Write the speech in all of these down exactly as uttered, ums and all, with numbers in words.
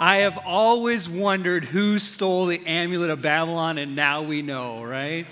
I have always wondered who stole the amulet of Babylon, and now we know, right?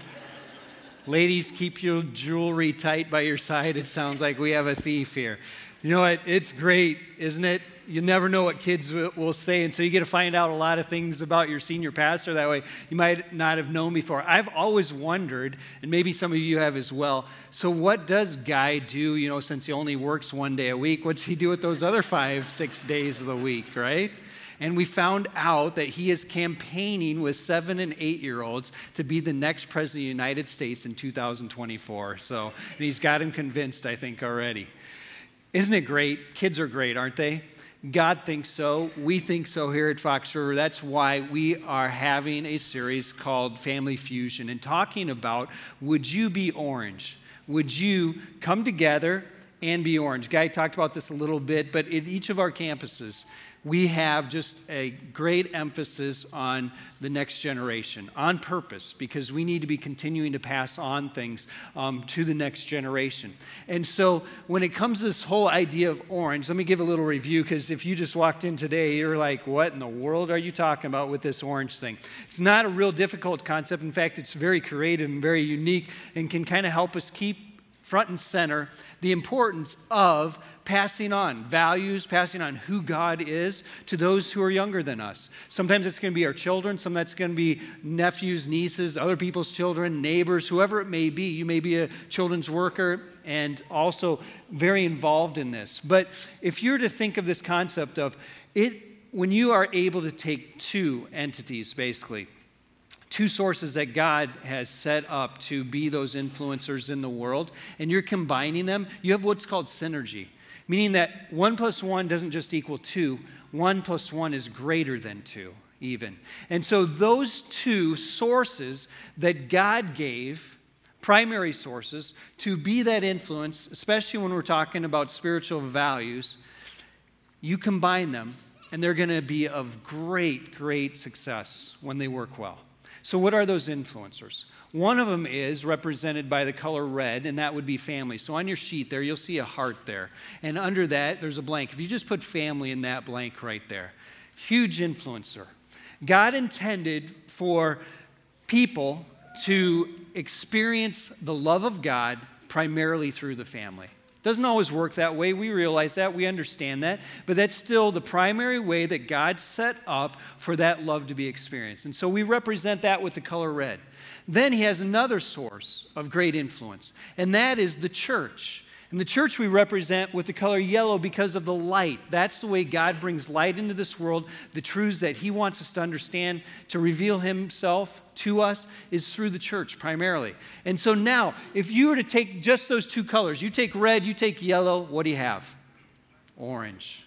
Ladies, keep your jewelry tight by your side. It sounds like we have a thief here. You know what? It's great, isn't it? You never know what kids will say, and so you get to find out a lot of things about your senior pastor that way you might not have known before. I've always wondered, and maybe some of you have as well, so what does Guy do, you know, since he only works one day a week? What's he do with those other five, six days of the week, right? And we found out that he is campaigning with seven and eight-year-olds to be the next president of the United States in two thousand twenty-four. So, and he's got him convinced, I think, already. Isn't it great? Kids are great, aren't they? God thinks so. We think so here at Fox River. That's why we are having a series called Family Fusion and talking about, would you be orange? Would you come together and be orange? Guy talked about this a little bit, but at each of our campuses, we have just a great emphasis on the next generation, on purpose, because we need to be continuing to pass on things um, to the next generation. And so when it comes to this whole idea of orange, let me give a little review, because if you just walked in today, you're like, what in the world are you talking about with this orange thing? It's not a real difficult concept. In fact, it's very creative and very unique and can kind of help us keep front and center the importance of passing on values, passing on who God is to those who are younger than us. Sometimes it's going to be our children, some that's going to be nephews, nieces, other people's children, neighbors, whoever it may be. You may be a children's worker and also very involved in this. But if you're to think of this concept of it, when you are able to take two entities, basically, two sources that God has set up to be those influencers in the world, and you're combining them, you have what's called synergy, meaning that one plus one doesn't just equal two, one plus one is greater than two, even. And so those two sources that God gave, primary sources, to be that influence, especially when we're talking about spiritual values, you combine them, and they're going to be of great, great success when they work well. So what are those influencers? One of them is represented by the color red, and that would be family. So on your sheet there, you'll see a heart there. And under that, there's a blank. If you just put family in that blank right there, huge influencer. God intended for people to experience the love of God primarily through the family. Doesn't always work that way. We realize that. We understand that. But that's still the primary way that God set up for that love to be experienced. And so we represent that with the color red. Then he has another source of great influence, and that is the church. And the church we represent with the color yellow because of the light. That's the way God brings light into this world. The truths that he wants us to understand, to reveal himself to us, is through the church primarily. And so now, if you were to take just those two colors, you take red, you take yellow, what do you have? Orange.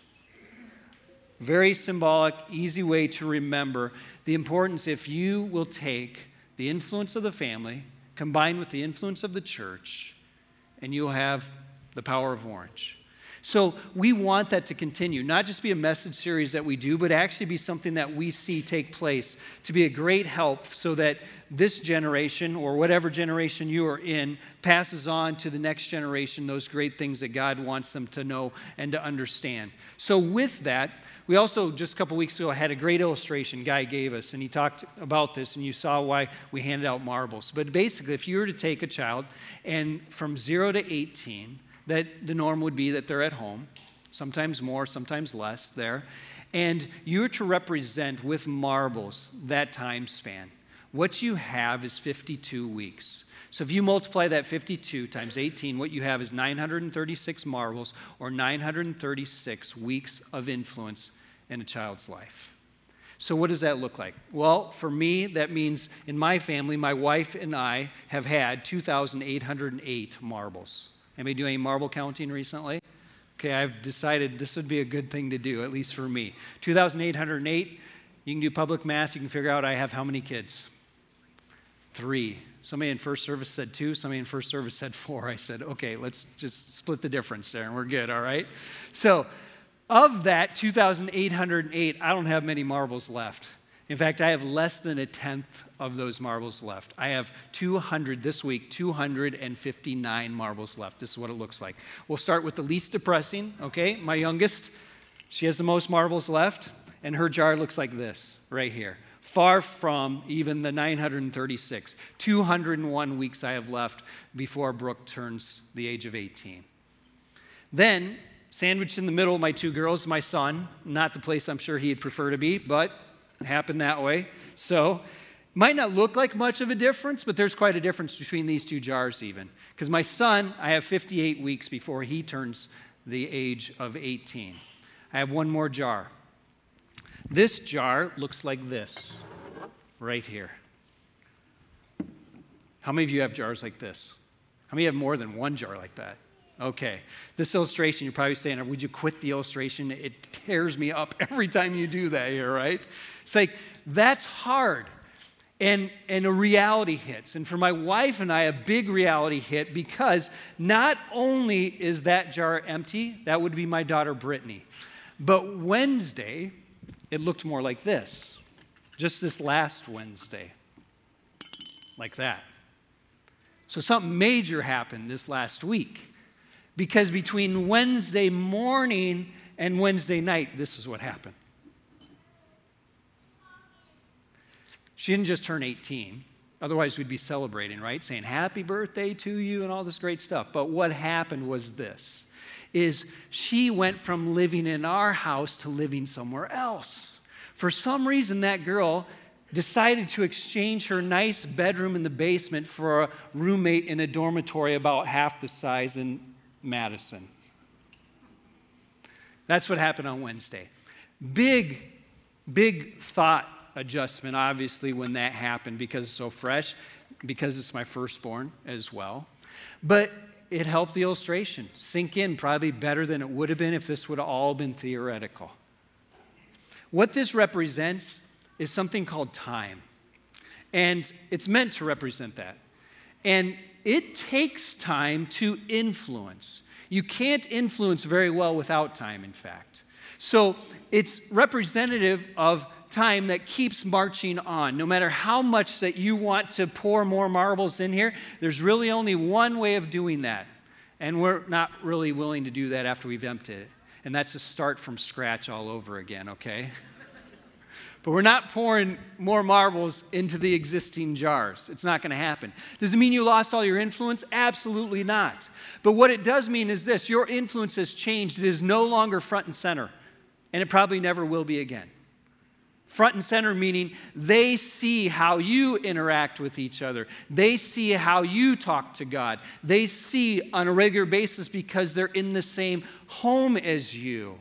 Very symbolic, easy way to remember the importance if you will take the influence of the family combined with the influence of the church, and you'll have the power of orange. So we want that to continue, not just be a message series that we do, but actually be something that we see take place to be a great help so that this generation, or whatever generation you are in, passes on to the next generation those great things that God wants them to know and to understand. So with that, we also, just a couple weeks ago, had a great illustration Guy gave us, and he talked about this, and you saw why we handed out marbles. But basically, if you were to take a child, and from zero to eighteen, that the norm would be that they're at home, sometimes more, sometimes less there, and you're to represent with marbles that time span. What you have is fifty-two weeks. So if you multiply that fifty-two times eighteen, what you have is nine hundred thirty-six marbles, or nine hundred thirty-six weeks of influence in a child's life. So what does that look like? Well, for me, that means in my family, my wife and I have had two thousand eight hundred eight marbles. Anybody do any marble counting recently? Okay, I've decided this would be a good thing to do, at least for me. two thousand eight hundred eight, you can do public math, you can figure out I have how many kids? Three. Somebody in first service said two, somebody in first service said four. I said, okay, let's just split the difference there, and we're good, all right? So, of that two thousand eight hundred eight, I don't have many marbles left. In fact, I have less than a tenth of those marbles left. I have two hundred this week, two hundred fifty-nine marbles left. This is what it looks like. We'll start with the least depressing, okay? My youngest, she has the most marbles left. and her jar looks like this right here. Far from even the nine hundred thirty-six. two hundred one weeks I have left before Brooke turns the age of eighteen. Then, sandwiched in the middle of my two girls, my son, not the place I'm sure he'd prefer to be, but it happened that way. So, might not look like much of a difference, but there's quite a difference between these two jars even. Because my son, I have fifty-eight weeks before he turns the age of eighteen. I have one more jar. This jar looks like this, right here. How many of you have jars like this? How many have more than one jar like that? Okay. This illustration, you're probably saying, would you quit the illustration? It tears me up every time you do that here, right? It's like, that's hard. And, and a reality hits. And for my wife and I, a big reality hit because not only is that jar empty, that would be my daughter Brittany, but Wednesday, it looked more like this. Just this last Wednesday. Like that. So something major happened this last week. Because between Wednesday morning and Wednesday night, this is what happened. She didn't just turn eighteen. Otherwise, we'd be celebrating, right? Saying happy birthday to you and all this great stuff. But what happened was this, is she went from living in our house to living somewhere else. For some reason, that girl decided to exchange her nice bedroom in the basement for a roommate in a dormitory about half the size in Madison. That's what happened on Wednesday. Big, big thought adjustment, obviously, when that happened because it's so fresh, because it's my firstborn as well. But it helped the illustration sink in probably better than it would have been if this would have all been theoretical. What this represents is something called time. And it's meant to represent that. And it takes time to influence. You can't influence very well without time, in fact. So it's representative of time that keeps marching on. No matter how much that you want to pour more marbles in here, there's really only one way of doing that. And we're not really willing to do that after we've emptied it. And that's to start from scratch all over again, okay? But we're not pouring more marbles into the existing jars. It's not going to happen. Does it mean you lost all your influence? Absolutely not. But what it does mean is this: your influence has changed. It is no longer front and center, and it probably never will be again. Front and center meaning they see how you interact with each other. They see how you talk to God. They see on a regular basis, because they're in the same home as you,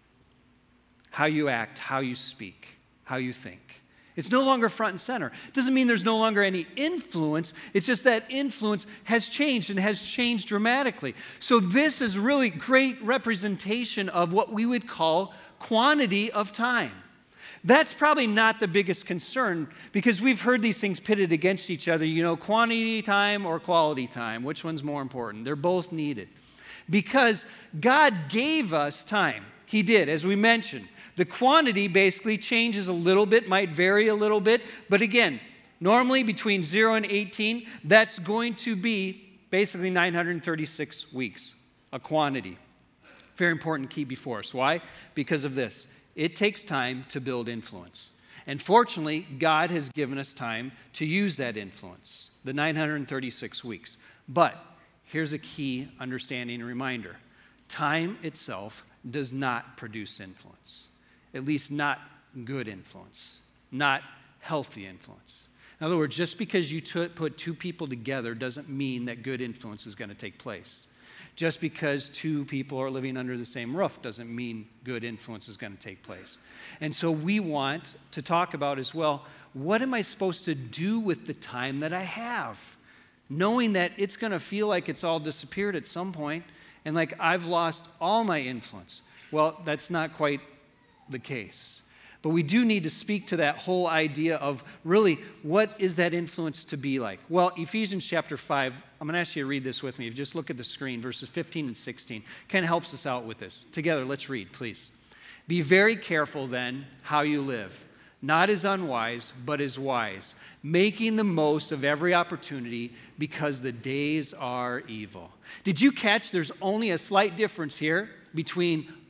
how you act, how you speak, how you think. It's no longer front and center. It doesn't mean there's no longer any influence. It's just that influence has changed and has changed dramatically. So this is really great representation of what we would call quantity of time. That's probably not the biggest concern, because we've heard these things pitted against each other. You know, quantity time or quality time. Which one's more important? They're both needed. Because God gave us time. He did, as we mentioned. The quantity basically changes a little bit, might vary a little bit. But again, normally between zero and eighteen, that's going to be basically nine hundred thirty-six weeks, a quantity. Very important key before us. Why? Because of this. It takes time to build influence. And fortunately, God has given us time to use that influence, the nine hundred thirty-six weeks. But here's a key understanding and reminder. Time itself does not produce influence, at least not good influence, not healthy influence. In other words, just because you t- put two people together doesn't mean that good influence is going to take place. Just because two people are living under the same roof doesn't mean good influence is going to take place. And so we want to talk about as well, what am I supposed to do with the time that I have? Knowing that it's going to feel like it's all disappeared at some point and like I've lost all my influence. Well, that's not quite the case. But we do need to speak to that whole idea of really what is that influence to be like? Well, Ephesians chapter five, I'm going to ask you to read this with me. If you just look at the screen, verses fifteen and sixteen, kind of helps us out with this. Together, let's read, please. Be very careful then how you live, not as unwise, but as wise, making the most of every opportunity because the days are evil. Did you catch there's only a slight difference here between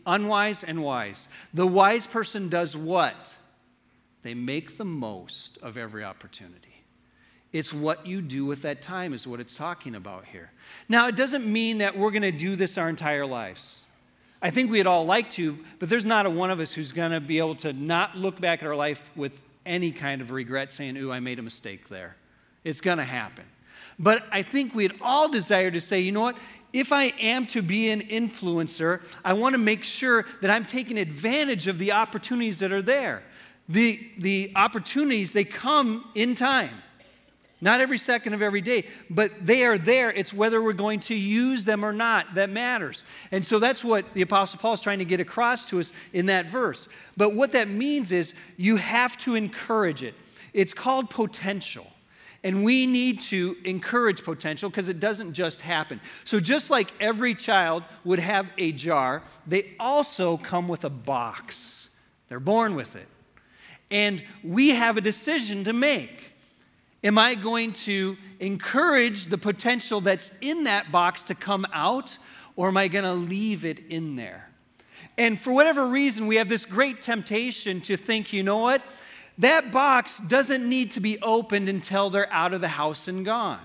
unwise and wise. The wise person does what? They make the most of every opportunity. It's what you do with that time is what it's talking about here. Now, it doesn't mean that we're going to do this our entire lives. I think we'd all like to, but there's not a one of us who's going to be able to not look back at our life with any kind of regret saying, ooh, I made a mistake there. It's going to happen. But I think we'd all desire to say, you know what? If I am to be an influencer, I want to make sure that I'm taking advantage of the opportunities that are there. The, the opportunities, they come in time. Not every second of every day, but they are there. It's whether we're going to use them or not that matters. And so that's what the Apostle Paul is trying to get across to us in that verse. But what that means is you have to encourage it. It's called potential. And we need to encourage potential because it doesn't just happen. So just like every child would have a jar, they also come with a box. They're born with it. And we have a decision to make. Am I going to encourage the potential that's in that box to come out, or am I going to leave it in there? And for whatever reason, we have this great temptation to think, you know what? That box doesn't need to be opened until they're out of the house and gone.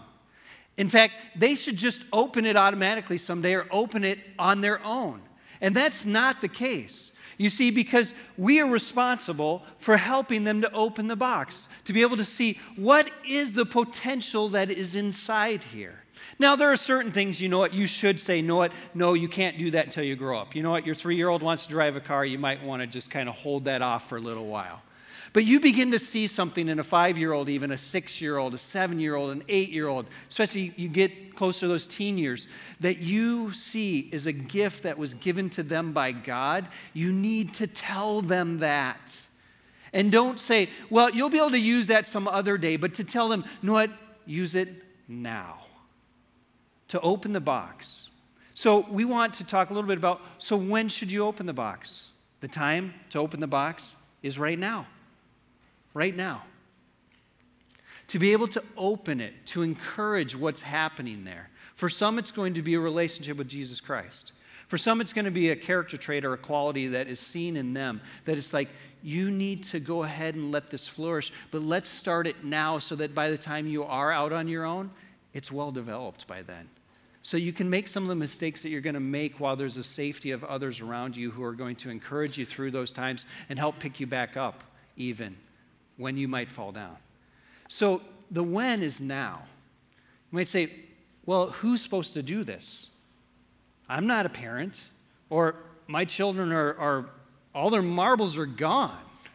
In fact, they should just open it automatically someday or open it on their own. And that's not the case. You see, because we are responsible for helping them to open the box, to be able to see what is the potential that is inside here. Now, there are certain things, you know what, you should say, you know what, no, you can't do that until you grow up. You know what, your three-year-old wants to drive a car, you might want to just kind of hold that off for a little while. But you begin to see something in a five-year-old, even a six-year-old, a seven-year-old, an eight-year-old, especially you get closer to those teen years, that you see is a gift that was given to them by God. You need to tell them that. And don't say, well, you'll be able to use that some other day, but to tell them, you know what, use it now. To open the box. So we want to talk a little bit about, so when should you open the box? The time to open the box is right now. Right now. To be able to open it, to encourage what's happening there. For some, it's going to be a relationship with Jesus Christ. For some, it's going to be a character trait or a quality that is seen in them, that it's like, you need to go ahead and let this flourish, but let's start it now so that by the time you are out on your own, it's well developed by then. So you can make some of the mistakes that you're going to make while there's a safety of others around you who are going to encourage you through those times and help pick you back up even when you might fall down. So the when is now. You might say, well, who's supposed to do this? I'm not a parent, or my children are, are all their marbles are gone.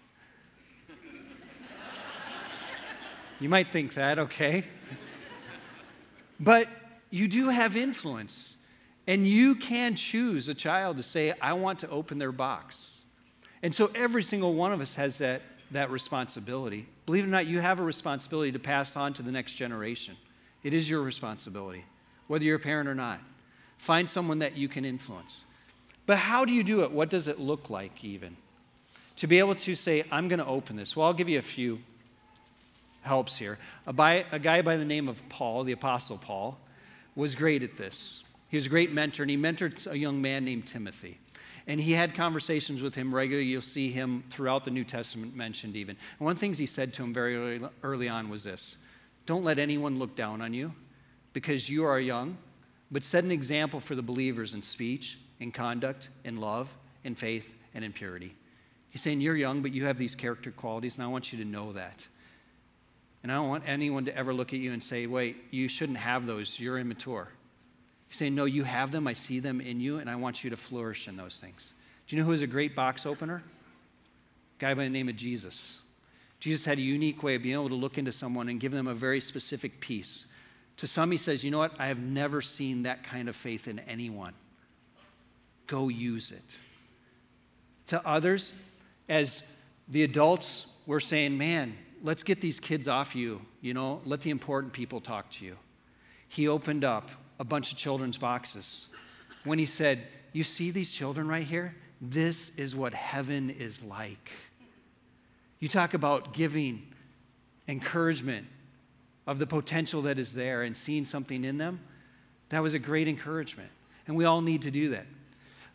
You might think that, okay. But you do have influence, and you can choose a child to say, I want to open their box. And so every single one of us has that that responsibility. Believe it or not, you have a responsibility to pass on to the next generation. It is your responsibility, whether you're a parent or not. Find someone that you can influence. But how do you do it? What does it look like even? To be able to say, I'm going to open this. Well, I'll give you a few helps here. A, by, a guy by the name of Paul, the Apostle Paul, was great at this. He was a great mentor, and he mentored a young man named Timothy. And he had conversations with him regularly. You'll see him throughout the New Testament mentioned even. And one of the things he said to him very early, early on was this: don't let anyone look down on you because you are young, but set an example for the believers in speech, in conduct, in love, in faith, and in purity. He's saying you're young, but you have these character qualities, and I want you to know that. And I don't want anyone to ever look at you and say, wait, you shouldn't have those, you're immature. He's saying, no, you have them, I see them in you, and I want you to flourish in those things. Do you know who is a great box opener? A guy by the name of Jesus. Jesus had a unique way of being able to look into someone and give them a very specific piece. To some, he says, you know what? I have never seen that kind of faith in anyone. Go use it. To others, as the adults were saying, man, let's get these kids off you. You know, let the important people talk to you. He opened up a bunch of children's boxes when he said, you see these children right here? This is what heaven is like. You talk about giving encouragement of the potential that is there and seeing something in them. That was a great encouragement. And we all need to do that.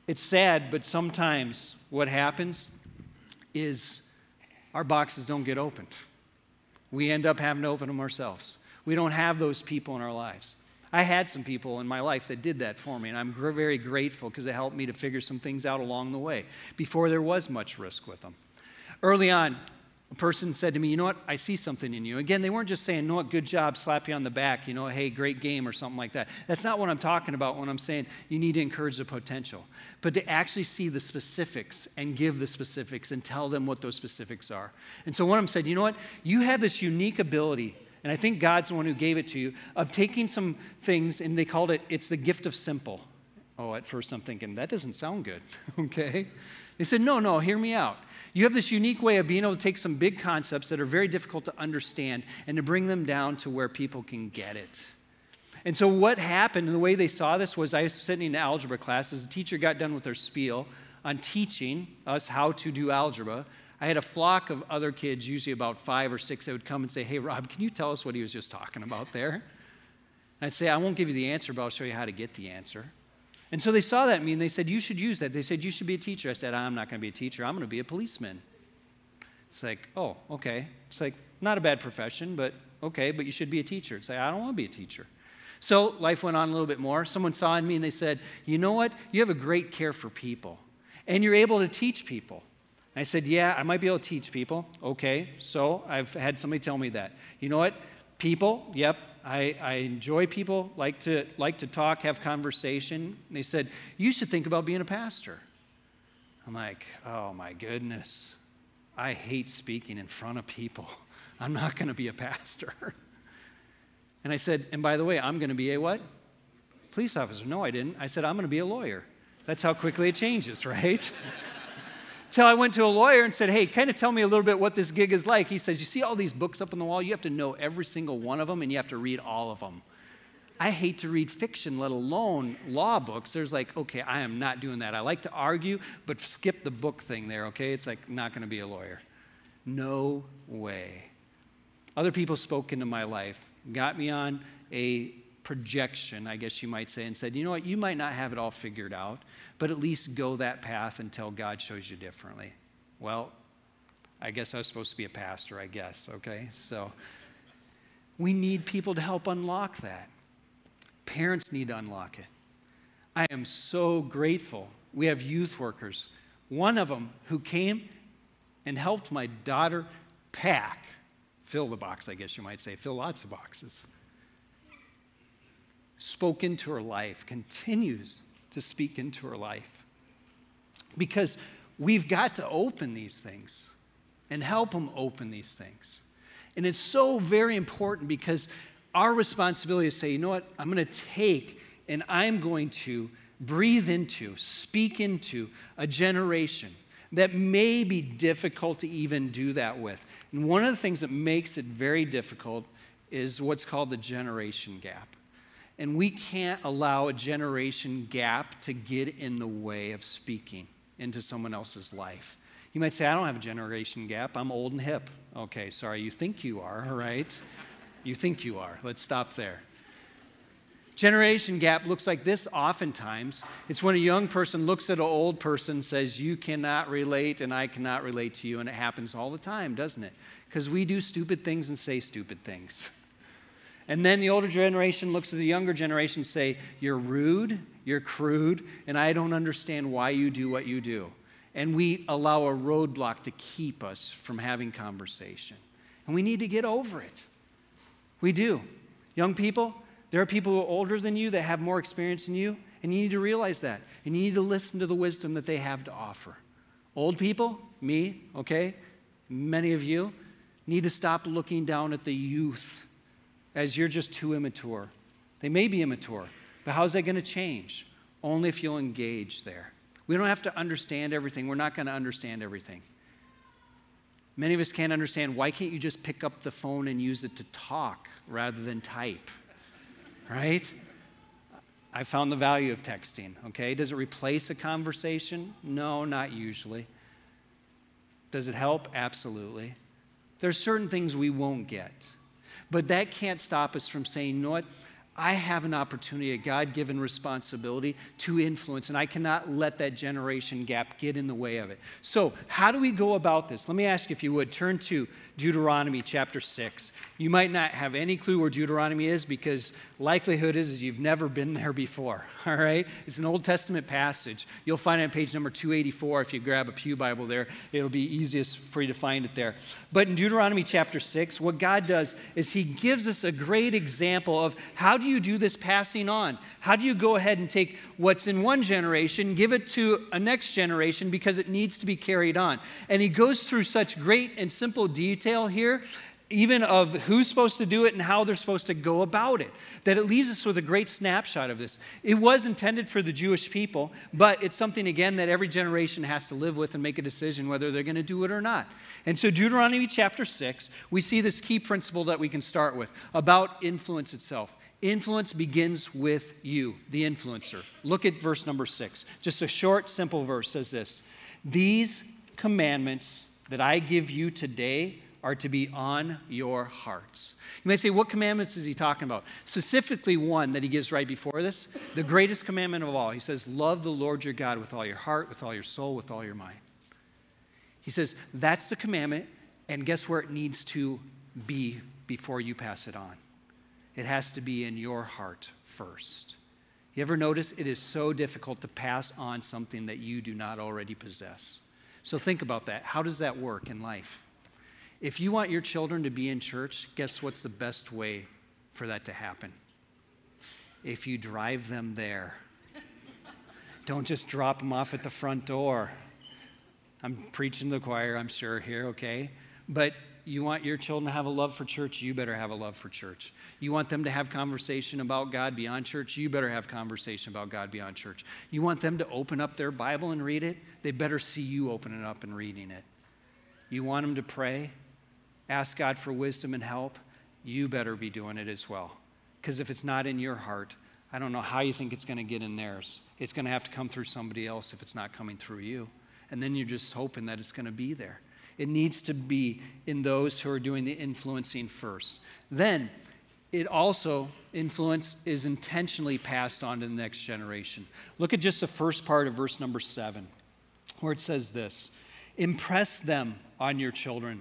It's sad, but sometimes what happens is our boxes don't get opened. We end up having to open them ourselves. We don't have those people in our lives. I had some people in my life that did that for me, and I'm gr- very grateful because it helped me to figure some things out along the way before there was much risk with them. Early on, a person said to me, you know what, I see something in you. Again, they weren't just saying, you know what, good job, slap you on the back, you know, hey, great game or something like that. That's not what I'm talking about when I'm saying you need to encourage the potential. But to actually see the specifics and give the specifics and tell them what those specifics are. And so one of them said, you know what, you have this unique ability, and I think God's the one who gave it to you, of taking some things, and they called it, it's the gift of simple. Oh, at first I'm thinking, that doesn't sound good, okay? They said, no, no, hear me out. You have this unique way of being able to take some big concepts that are very difficult to understand and to bring them down to where people can get it. And so what happened, and the way they saw this was I was sitting in algebra class as the teacher got done with their spiel on teaching us how to do algebra. I had a flock of other kids, usually about five or six, that would come and say, hey, Rob, can you tell us what he was just talking about there? And I'd say, I won't give you the answer, but I'll show you how to get the answer. And so they saw that in me, and they said, you should use that. They said, you should be a teacher. I said, I'm not going to be a teacher. I'm going to be a policeman. It's like, oh, okay. It's like, not a bad profession, but okay, but you should be a teacher. It's like, I don't want to be a teacher. So life went on a little bit more. Someone saw in me, and they said, you know what? You have a great care for people, and you're able to teach people. And I said, yeah, I might be able to teach people. Okay, so I've had somebody tell me that. You know what? People, yep, I, I enjoy people, like to like to talk, have conversation. And they said, you should think about being a pastor. I'm like, oh my goodness. I hate speaking in front of people. I'm not going to be a pastor. And I said, and by the way, I'm going to be a what? Police officer. No, I didn't. I said, I'm going to be a lawyer. That's how quickly it changes, right? Till I went to a lawyer and said, hey, kind of tell me a little bit what this gig is like. He says, you see all these books up on the wall? You have to know every single one of them, and you have to read all of them. I hate to read fiction, let alone law books. There's like, okay, I am not doing that. I like to argue, but skip the book thing there, okay? It's like, not going to be a lawyer. No way. Other people spoke into my life, got me on a projection, I guess you might say, and said, you know what, you might not have it all figured out, but at least go that path until God shows you differently. Well, I guess I was supposed to be a pastor, I guess, okay? So we need people to help unlock that. Parents need to unlock it. I am so grateful. We have youth workers. One of them who came and helped my daughter pack, fill the box, I guess you might say, fill lots of boxes. Spoke into her life, continues to speak into her life. Because we've got to open these things and help them open these things. And it's so very important because our responsibility is to say, you know what, I'm going to take and I'm going to breathe into, speak into a generation that may be difficult to even do that with. And one of the things that makes it very difficult is what's called the generation gap. And we can't allow a generation gap to get in the way of speaking into someone else's life. You might say, I don't have a generation gap. I'm old and hip. Okay, sorry, you think you are, right? You think you are. Let's stop there. Generation gap looks like this oftentimes. It's when a young person looks at an old person and says, you cannot relate and I cannot relate to you. And it happens all the time, doesn't it? Because we do stupid things and say stupid things. And then the older generation looks at the younger generation and say, you're rude, you're crude, and I don't understand why you do what you do. And we allow a roadblock to keep us from having conversation. And we need to get over it. We do. Young people, there are people who are older than you that have more experience than you, and you need to realize that. And you need to listen to the wisdom that they have to offer. Old people, me, okay, many of you, need to stop looking down at the youth as you're just too immature. They may be immature, but how's that going to change? Only if you'll engage there. We don't have to understand everything. We're not going to understand everything. Many of us can't understand, why can't you just pick up the phone and use it to talk rather than type, right? I found the value of texting, okay? Does it replace a conversation? No, not usually. Does it help? Absolutely. There's certain things we won't get. But that can't stop us from saying, you know what? I have an opportunity, a God-given responsibility to influence, and I cannot let that generation gap get in the way of it. So how do we go about this? Let me ask you, if you would, turn to Deuteronomy chapter six. You might not have any clue where Deuteronomy is because likelihood is, is you've never been there before, all right? It's an Old Testament passage. You'll find it on page number two eighty-four. If you grab a pew Bible there, it'll be easiest for you to find it there. But in Deuteronomy chapter six, what God does is he gives us a great example of how do you do this passing on? How do you go ahead and take what's in one generation, give it to a next generation because it needs to be carried on? And he goes through such great and simple detail here, even of who's supposed to do it and how they're supposed to go about it, that it leaves us with a great snapshot of this. It was intended for the Jewish people, but it's something, again, that every generation has to live with and make a decision whether they're going to do it or not. And so Deuteronomy chapter six, we see this key principle that we can start with about influence itself. Influence begins with you, the influencer. Look at verse number six. Just a short, simple verse says this: "These commandments that I give you today are to be on your hearts." You might say, what commandments is he talking about? Specifically one that he gives right before this, the greatest commandment of all. He says, love the Lord your God with all your heart, with all your soul, with all your mind. He says, that's the commandment, and guess where it needs to be before you pass it on? It has to be in your heart first. You ever notice it is so difficult to pass on something that you do not already possess? So think about that. How does that work in life? If you want your children to be in church, guess what's the best way for that to happen? If you drive them there. Don't just drop them off at the front door. I'm preaching to the choir, I'm sure, here, okay? But you want your children to have a love for church, you better have a love for church. You want them to have conversation about God beyond church, you better have conversation about God beyond church. You want them to open up their Bible and read it, they better see you open it up and reading it. You want them to pray, ask God for wisdom and help, you better be doing it as well. Because if it's not in your heart, I don't know how you think it's going to get in theirs. It's going to have to come through somebody else if it's not coming through you. And then you're just hoping that it's going to be there. It needs to be in those who are doing the influencing first. Then, it also, influence is intentionally passed on to the next generation. Look at just the first part of verse number seven, where it says this: impress them on your children.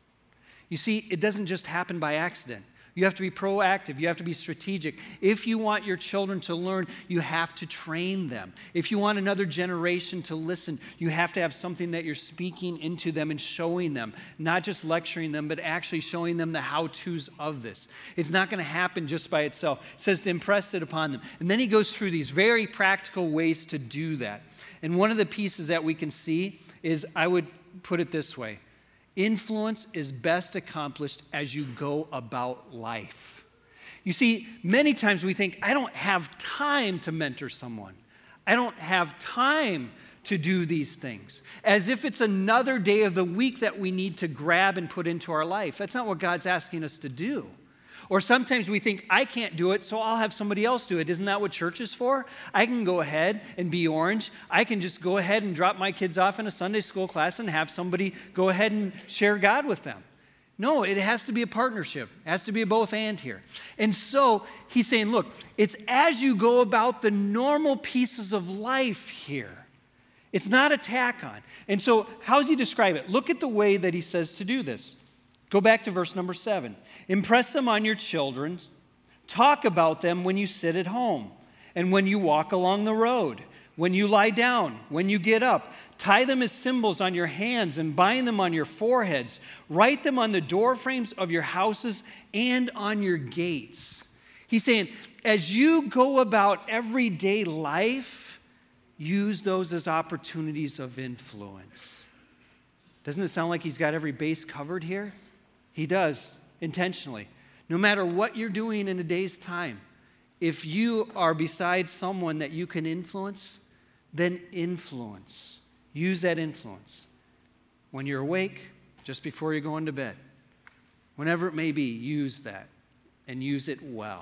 You see, it doesn't just happen by accident. You have to be proactive. You have to be strategic. If you want your children to learn, you have to train them. If you want another generation to listen, you have to have something that you're speaking into them and showing them, not just lecturing them, but actually showing them the how-tos of this. It's not going to happen just by itself. It says to impress it upon them. And then he goes through these very practical ways to do that. And one of the pieces that we can see is, I would put it this way: influence is best accomplished as you go about life. You see, many times we think, I don't have time to mentor someone. I don't have time to do these things. As if it's another day of the week that we need to grab and put into our life. That's not what God's asking us to do. Or sometimes we think, I can't do it, so I'll have somebody else do it. Isn't that what church is for? I can go ahead and be orange. I can just go ahead and drop my kids off in a Sunday school class and have somebody go ahead and share God with them. No, it has to be a partnership. It has to be a both and here. And so he's saying, look, it's as you go about the normal pieces of life here. It's not a tack on. And so how does he describe it? Look at the way that he says to do this. Go back to verse number seven. Impress them on your children. Talk about them when you sit at home and when you walk along the road, when you lie down, when you get up. Tie them as symbols on your hands and bind them on your foreheads. Write them on the doorframes of your houses and on your gates. He's saying, as you go about everyday life, use those as opportunities of influence. Doesn't it sound like he's got every base covered here? He does, intentionally. No matter what you're doing in a day's time, if you are beside someone that you can influence, then influence. Use that influence. When you're awake, just before you're going to bed, whenever it may be, use that and use it well.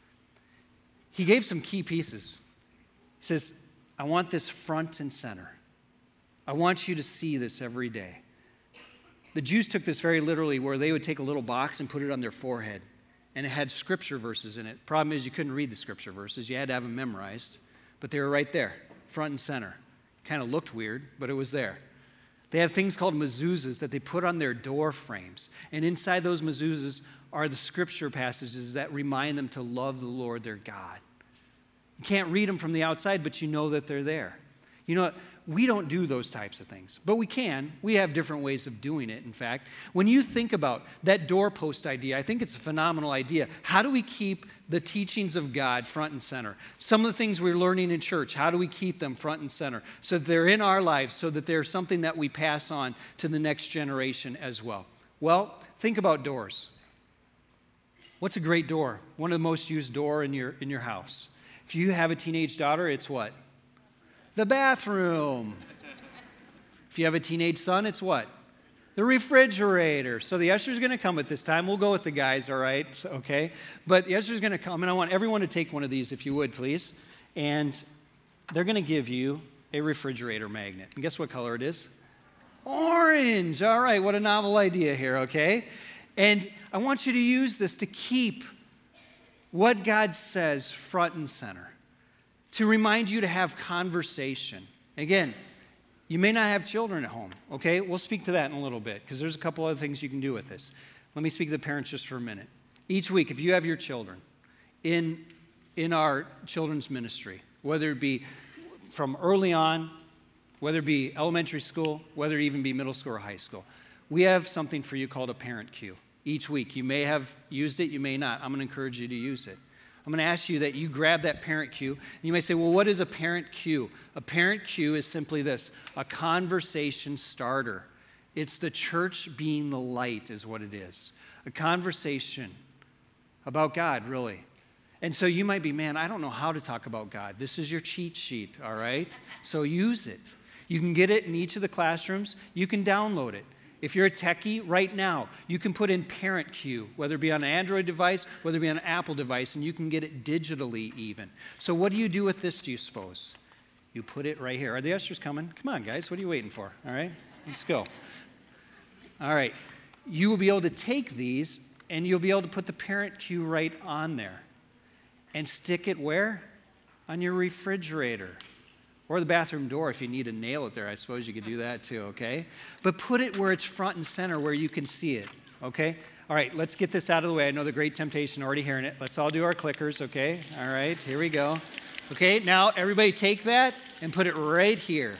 He gave some key pieces. He says, I want this front and center. I want you to see this every day. The Jews took this very literally, where they would take a little box and put it on their forehead. and it had scripture verses in it. Problem is you couldn't read the scripture verses. You had to have them memorized. But they were right there, front and center. Kind of looked weird, but it was there. They have things called mezuzahs that they put on their door frames. And inside those mezuzahs are the scripture passages that remind them to love the Lord their God. You can't read them from the outside, but you know that they're there. You know what? We don't do those types of things, but we can. We have different ways of doing it, in fact. When you think about that doorpost idea, I think it's a phenomenal idea. How do we keep the teachings of God front and center? Some of the things we're learning in church, how do we keep them front and center so that they're in our lives, so that they're something that we pass on to the next generation as well? Well, think about doors. What's a great door? One of the most used door in your, in your house. If you have a teenage daughter, it's what? The bathroom. If you have a teenage son, it's what? The refrigerator. So the usher's going to come at this time. We'll go with the guys, all right? So, okay. But the usher's going to come, and I want everyone to take one of these, if you would, please. And they're going to give you a refrigerator magnet. And guess what color it is? Orange. All right, what a novel idea here, okay? And I want you to use this to keep what God says front and center, to remind you to have conversation. Again, you may not have children at home, okay? We'll speak to that in a little bit because there's a couple other things you can do with this. Let me speak to the parents just for a minute. Each week, if you have your children in, in our children's ministry, whether it be from early on, whether it be elementary school, whether it even be middle school or high school, we have something for you called a parent cue. Each week, you may have used it, you may not. I'm going to encourage you to use it. I'm going to ask you that you grab that parent cue. And you may say, well, what is a parent cue? A parent cue is simply this, a conversation starter. It's the church being the light is what it is. A conversation about God, really. And so you might be, man, I don't know how to talk about God. This is your cheat sheet, all right? So use it. You can get it in each of the classrooms. You can download it. If you're a techie, right now, you can put in Parent Cue, whether it be on an Android device, whether it be on an Apple device, and you can get it digitally even. So what do you do with this, do you suppose? You put it right here. Are the ushers coming? Come on, guys. What are you waiting for? All right, let's go. All right. You will be able to take these, and you'll be able to put the Parent Cue right on there and stick it where? On your refrigerator. Or the bathroom door, if you need to nail it there, I suppose you could do that too, okay? But put it where it's front and center, where you can see it, okay? All right, let's get this out of the way. I know the great temptation, already hearing it. Let's all do our clickers, okay? All right, here we go. Okay, now everybody take that and put it right here.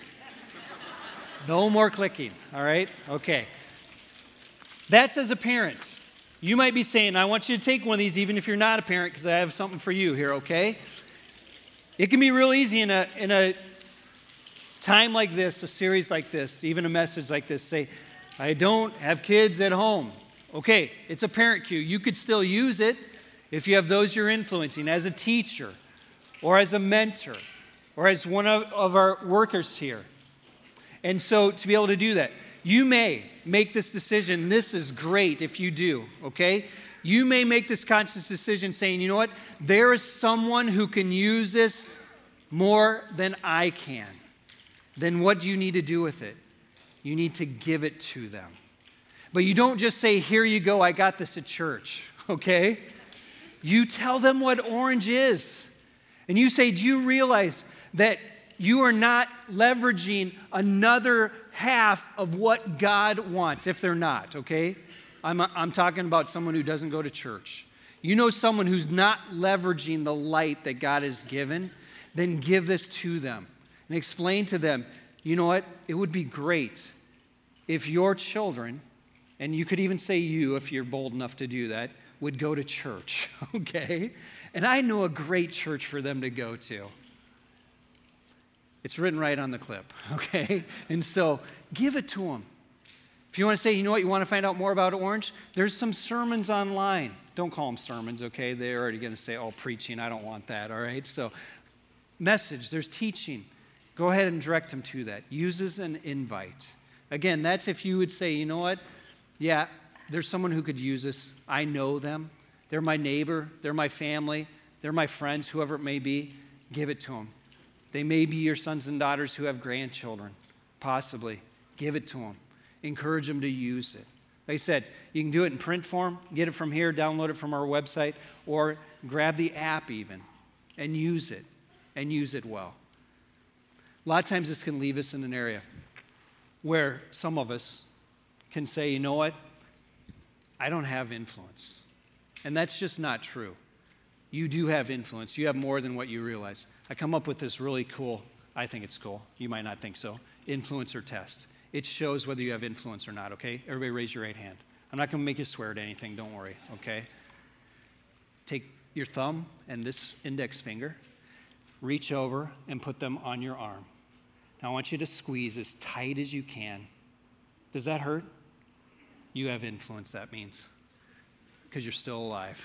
No more clicking, all right? Okay. That's as a parent. You might be saying, I want you to take one of these even if you're not a parent because I have something for you here, okay? It can be real easy in a in a time like this, a series like this, even a message like this, say, I don't have kids at home. Okay, it's a parent cue. You could still use it if you have those you're influencing as a teacher or as a mentor or as one of, of our workers here. And so to be able to do that, you may make this decision. This is great if you do, okay? You may make this conscious decision saying, you know what? There is someone who can use this more than I can. Then what do you need to do with it? You need to give it to them. But you don't just say, here you go, I got this at church, okay? You tell them what orange is. And you say, do you realize that you are not leveraging another half of what God wants, if they're not, okay? I'm, I'm talking about someone who doesn't go to church. You know someone who's not leveraging the light that God has given, then give this to them. And explain to them, you know what? It would be great if your children, and you could even say you if you're bold enough to do that, would go to church, okay? And I know a great church for them to go to. It's written right on the clip, okay? And so give it to them. If you want to say, you know what, you want to find out more about Orange? There's some sermons online. Don't call them sermons, okay? They're already going to say, oh, preaching, I don't want that, all right? So message, there's teaching. Go ahead and direct them to that. Use as an invite. Again, that's if you would say, you know what? Yeah, there's someone who could use this. I know them. They're my neighbor. They're my family. They're my friends, whoever it may be. Give it to them. They may be your sons and daughters who have grandchildren, possibly. Give it to them. Encourage them to use it. Like I said, you can do it in print form, get it from here, download it from our website, or grab the app even and use it, and use it well. A lot of times this can leave us in an area where some of us can say, you know what, I don't have influence. And that's just not true. You do have influence. You have more than what you realize. I come up with this really cool, I think it's cool, you might not think so, influencer test. It shows whether you have influence or not, okay? Everybody raise your right hand. I'm not going to make you swear to anything, don't worry, okay? Take your thumb and this index finger, reach over and put them on your arm. Now I want you to squeeze as tight as you can. Does that hurt? You have influence, that means, because you're still alive.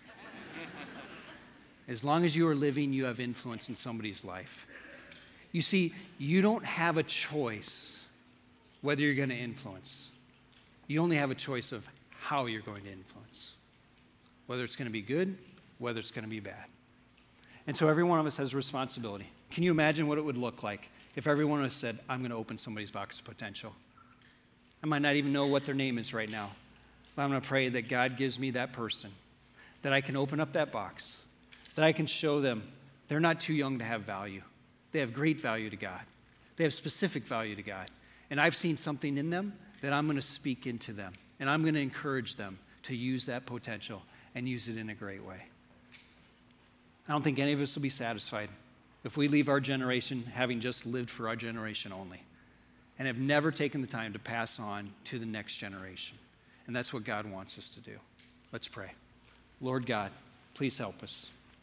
As long as you are living, you have influence in somebody's life. You see, you don't have a choice whether you're going to influence. You only have a choice of how you're going to influence, whether it's going to be good, whether it's going to be bad. And so every one of us has a responsibility. Can you imagine what it would look like if every one of us said, I'm going to open somebody's box of potential? I might not even know what their name is right now, but I'm going to pray that God gives me that person, that I can open up that box, that I can show them they're not too young to have value. They have great value to God. They have specific value to God. And I've seen something in them that I'm going to speak into them, and I'm going to encourage them to use that potential and use it in a great way. I don't think any of us will be satisfied if we leave our generation having just lived for our generation only and have never taken the time to pass on to the next generation. And that's what God wants us to do. Let's pray. Lord God, please help us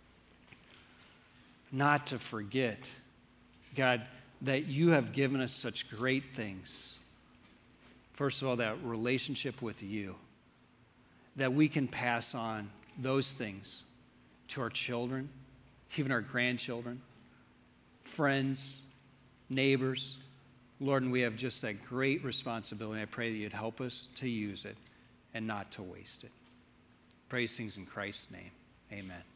not to forget, God, that you have given us such great things. First of all, that relationship with you, that we can pass on those things to our children, even our grandchildren, friends, neighbors. Lord, and we have just that great responsibility. I pray that you'd help us to use it and not to waste it. Praise things in Christ's name. Amen.